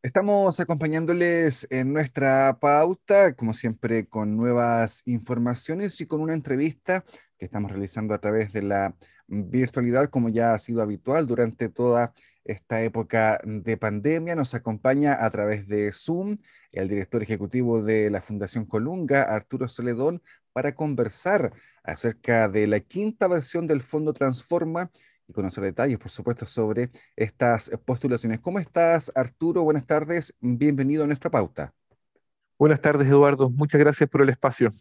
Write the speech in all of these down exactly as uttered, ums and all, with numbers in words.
Estamos acompañándoles en nuestra pauta, como siempre, con nuevas informaciones y con una entrevista que estamos realizando a través de la virtualidad, como ya ha sido habitual durante toda esta época de pandemia. Nos acompaña a través de Zoom el director ejecutivo de la Fundación Colunga, Arturo Celedón, para conversar acerca de la quinta versión del Fondo Transforma y conocer detalles, por supuesto, sobre estas postulaciones. ¿Cómo estás, Arturo? Buenas tardes. Bienvenido a nuestra pauta. Buenas tardes, Eduardo. Muchas gracias por el espacio.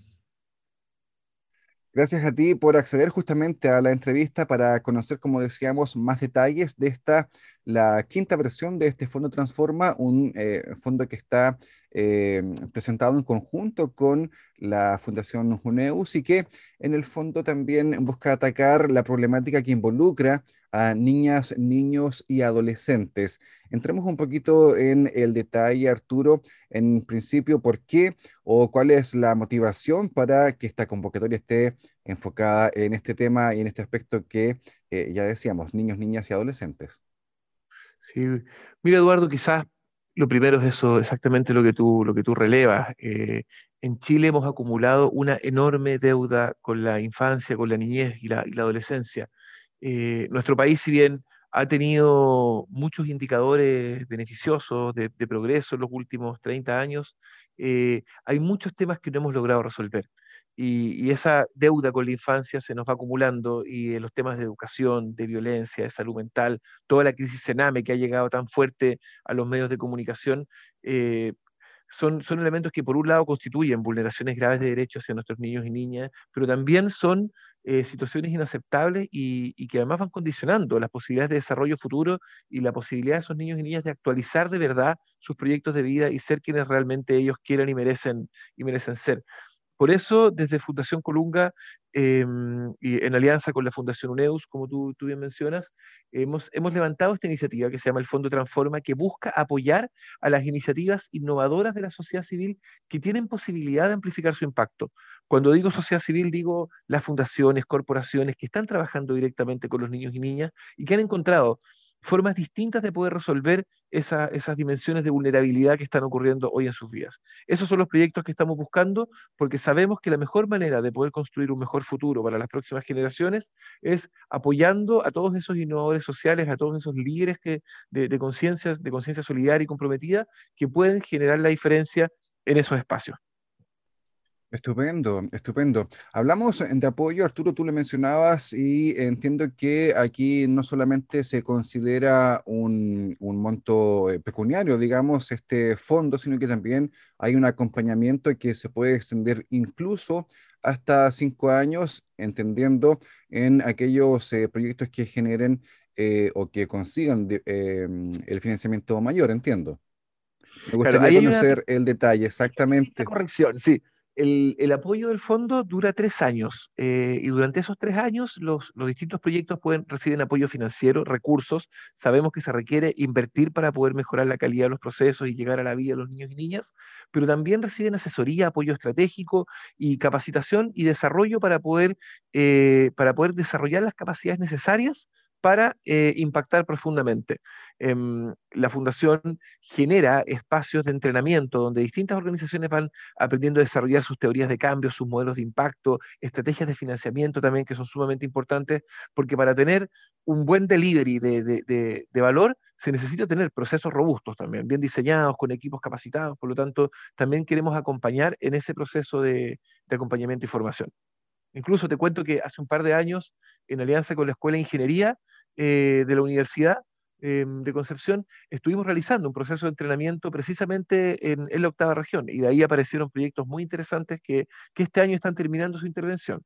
Gracias a ti por acceder justamente a la entrevista para conocer, como decíamos, más detalles de esta, la quinta versión de este Fondo Transforma, un eh, fondo que está eh, presentado en conjunto con la Fundación Juneus y que en el fondo también busca atacar la problemática que involucra a niñas, niños y adolescentes. Entremos un poquito en el detalle, Arturo, en principio, ¿por qué o cuál es la motivación para que esta convocatoria esté enfocada en este tema y en este aspecto que eh, ya decíamos, niños, niñas y adolescentes? Sí. Mira, Eduardo, quizás lo primero es eso, exactamente lo que tú, lo que tú relevas. Eh, en Chile hemos acumulado una enorme deuda con la infancia, con la niñez y la, y la adolescencia. Eh, nuestro país, si bien ha tenido muchos indicadores beneficiosos de, de progreso en los últimos treinta años, eh, hay muchos temas que no hemos logrado resolver. Y, y esa deuda con la infancia se nos va acumulando y en los temas de educación, de violencia, de salud mental, toda la crisis Sename que ha llegado tan fuerte a los medios de comunicación, eh, son, son elementos que por un lado constituyen vulneraciones graves de derechos hacia nuestros niños y niñas, pero también son eh, situaciones inaceptables y, y que además van condicionando las posibilidades de desarrollo futuro y la posibilidad de esos niños y niñas de actualizar de verdad sus proyectos de vida y ser quienes realmente ellos quieran y merecen, y merecen ser. Por eso, desde Fundación Colunga, eh, y en alianza con la Fundación UNEUS, como tú, tú bien mencionas, hemos, hemos levantado esta iniciativa que se llama el Fondo Transforma, que busca apoyar a las iniciativas innovadoras de la sociedad civil que tienen posibilidad de amplificar su impacto. Cuando digo sociedad civil, digo las fundaciones, corporaciones que están trabajando directamente con los niños y niñas y que han encontrado formas distintas de poder resolver esa- esas dimensiones de vulnerabilidad que están ocurriendo hoy en sus vidas. Esos son los proyectos que estamos buscando porque sabemos que la mejor manera de poder construir un mejor futuro para las próximas generaciones es apoyando a todos esos innovadores sociales, a todos esos líderes que, de, de conciencia de conciencia solidaria y comprometida que pueden generar la diferencia en esos espacios. Estupendo, estupendo. Hablamos eh, de apoyo, Arturo, tú lo mencionabas y entiendo que aquí no solamente se considera un, un monto eh, pecuniario, digamos, este fondo, sino que también hay un acompañamiento que se puede extender incluso hasta cinco años, entendiendo en aquellos eh, proyectos que generen eh, o que consigan de- eh, el financiamiento mayor, entiendo. Me Claro, gustaría ahí hay una conocer el detalle pequeñita exactamente. corrección, sí. El, el apoyo del fondo dura tres años eh, y durante esos tres años los, los distintos proyectos pueden, reciben apoyo financiero, recursos. Sabemos que se requiere invertir para poder mejorar la calidad de los procesos y llegar a la vida de los niños y niñas, pero también reciben asesoría, apoyo estratégico y capacitación y desarrollo para poder, eh, para poder desarrollar las capacidades necesarias para eh, impactar profundamente. Em, la fundación genera espacios de entrenamiento donde distintas organizaciones van aprendiendo a desarrollar sus teorías de cambio, sus modelos de impacto, estrategias de financiamiento también que son sumamente importantes, porque para tener un buen delivery de, de, de, de valor se necesita tener procesos robustos también, bien diseñados, con equipos capacitados, por lo tanto, también queremos acompañar en ese proceso de, de acompañamiento y formación. Incluso te cuento que hace un par de años, en alianza con la Escuela de Ingeniería eh, de la Universidad eh, de Concepción, estuvimos realizando un proceso de entrenamiento precisamente en, en la octava región y de ahí aparecieron proyectos muy interesantes que, que este año están terminando su intervención.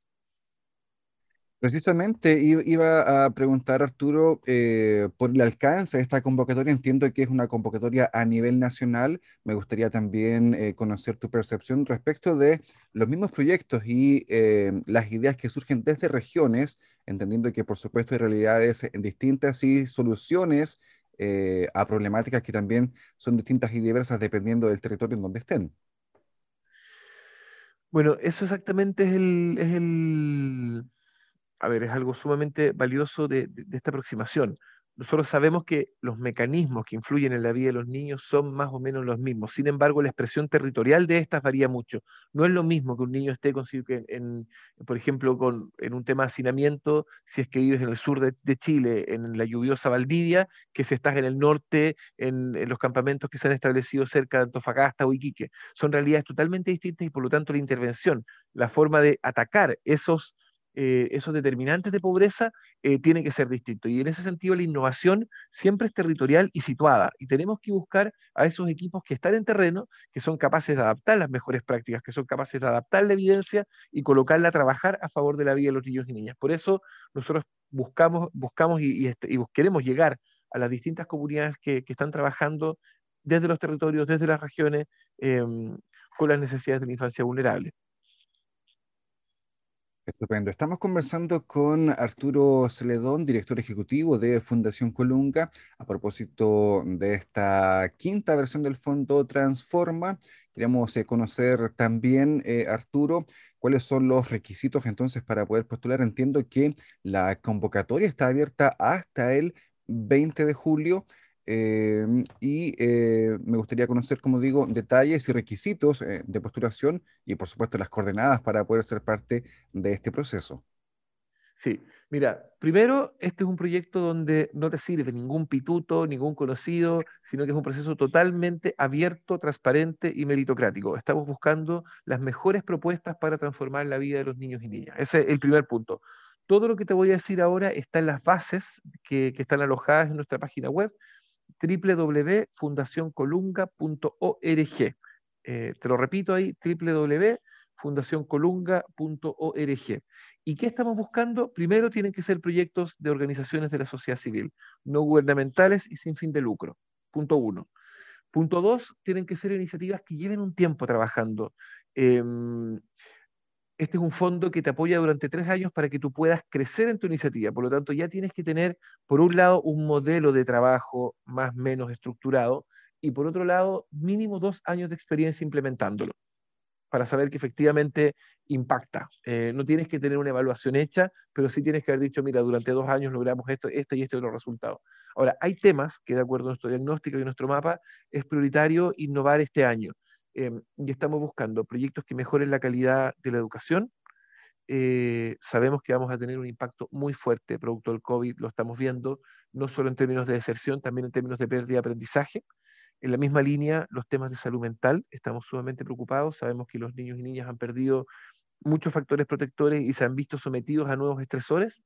Precisamente i- iba a preguntar, Arturo, eh, por el alcance de esta convocatoria. Entiendo que es una convocatoria a nivel nacional. Me gustaría también eh, conocer tu percepción respecto de los mismos proyectos y eh, las ideas que surgen desde regiones, entendiendo que, por supuesto, hay realidades eh, distintas y soluciones eh, a problemáticas que también son distintas y diversas dependiendo del territorio en donde estén. Bueno, eso exactamente es el, es el, a ver, es algo sumamente valioso de, de- de esta aproximación, nosotros sabemos que los mecanismos que influyen en la vida de los niños son más o menos los mismos. Sin embargo, la expresión territorial de estas varía mucho. No es lo mismo que un niño esté, con, en, en, por ejemplo, con, en un tema de hacinamiento, si es que vives en el sur de, de Chile, en la lluviosa Valdivia, que si estás en el norte, en, en los campamentos que se han establecido cerca de Antofagasta o Iquique. Son realidades totalmente distintas y por lo tanto la intervención, la forma de atacar esos, eh, esos determinantes de pobreza eh, tiene que ser distinto. Y en ese sentido la innovación siempre es territorial y situada. Y tenemos que buscar a esos equipos que están en terreno, que son capaces de adaptar las mejores prácticas, que son capaces de adaptar la evidencia y colocarla a trabajar a favor de la vida de los niños y niñas. Por eso nosotros buscamos, buscamos y, y, este, y queremos llegar a las distintas comunidades que, que están trabajando desde los territorios, desde las regiones, eh, con las necesidades de la infancia vulnerable. Estupendo. Estamos conversando con Arturo Celedón, director ejecutivo de Fundación Colunga, a propósito de esta quinta versión del Fondo Transforma. Queremos eh, conocer también, eh, Arturo, cuáles son los requisitos entonces para poder postular. Entiendo que la convocatoria está abierta hasta el veinte de julio. Eh, y eh, me gustaría conocer, como digo, detalles y requisitos eh, de postulación y, por supuesto, las coordenadas para poder ser parte de este proceso. Sí, mira, primero, este es un proyecto donde no te sirve ningún pituto, ningún conocido, sino que es un proceso totalmente abierto, transparente y meritocrático. Estamos buscando las mejores propuestas para transformar la vida de los niños y niñas. Ese es el primer punto. Todo lo que te voy a decir ahora está en las bases que, que están alojadas en nuestra página web, w w w punto fundación colunga punto org. Eh, te lo repito ahí, w w w punto fundación colunga punto org. ¿Y qué estamos buscando? Primero tienen que ser proyectos de organizaciones de la sociedad civil, no gubernamentales y sin fin de lucro. Punto uno. Punto dos, tienen que ser iniciativas que lleven un tiempo trabajando. Eh, este es un fondo que te apoya durante tres años para que tú puedas crecer en tu iniciativa. Por lo tanto, ya tienes que tener, por un lado, un modelo de trabajo más o menos estructurado y por otro lado, mínimo dos años de experiencia implementándolo para saber que efectivamente impacta. Eh, no tienes que tener una evaluación hecha, pero sí tienes que haber dicho, mira, durante dos años logramos esto, este y este otro resultado. Ahora, hay temas que de acuerdo a nuestro diagnóstico y nuestro mapa, es prioritario innovar este año. Eh, y estamos buscando proyectos que mejoren la calidad de la educación. Eh, sabemos que vamos a tener un impacto muy fuerte producto del COVID, lo estamos viendo, no solo en términos de deserción, también en términos de pérdida de aprendizaje. En la misma línea, los temas de salud mental, estamos sumamente preocupados, sabemos que los niños y niñas han perdido muchos factores protectores y se han visto sometidos a nuevos estresores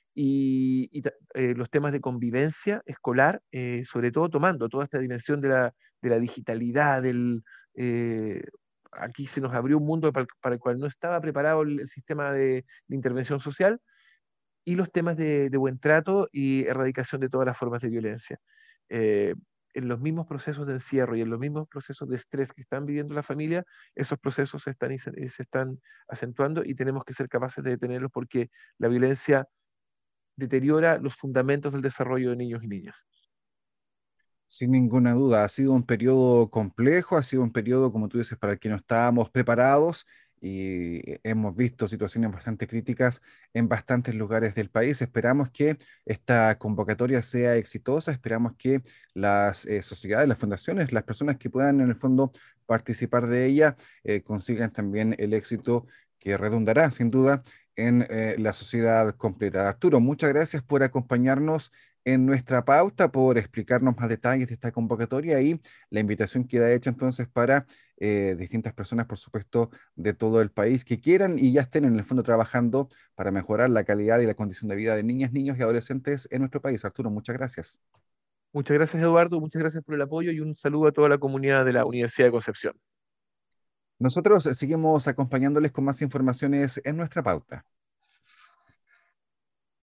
y, y eh, los temas de convivencia escolar, eh, sobre todo tomando toda esta dimensión de la, de la digitalidad, del, eh, aquí se nos abrió un mundo para, para el cual no estaba preparado el, el sistema de, de, intervención social y los temas de, de, buen trato y erradicación de todas las formas de violencia. Eh, en los mismos procesos de encierro y en los mismos procesos de estrés que están viviendo la familia, esos procesos se están, se están acentuando y tenemos que ser capaces de detenerlos porque la violencia deteriora los fundamentos del desarrollo de niños y niñas. Sin ninguna duda, ha sido un periodo complejo, ha sido un periodo, como tú dices, para el que no estábamos preparados y hemos visto situaciones bastante críticas en bastantes lugares del país. Esperamos que esta convocatoria sea exitosa, esperamos que las eh, sociedades, las fundaciones, las personas que puedan en el fondo participar de ella, eh, consigan también el éxito que redundará sin duda en eh, la sociedad completa. Arturo, muchas gracias por acompañarnos en nuestra pauta, por explicarnos más detalles de esta convocatoria y la invitación queda hecha entonces para eh, distintas personas, por supuesto, de todo el país que quieran y ya estén en el fondo trabajando para mejorar la calidad y la condición de vida de niñas, niños y adolescentes en nuestro país. Arturo, muchas gracias. Muchas gracias, Eduardo, muchas gracias por el apoyo y un saludo a toda la comunidad de la Universidad de Concepción. Nosotros seguimos acompañándoles con más informaciones en nuestra pauta.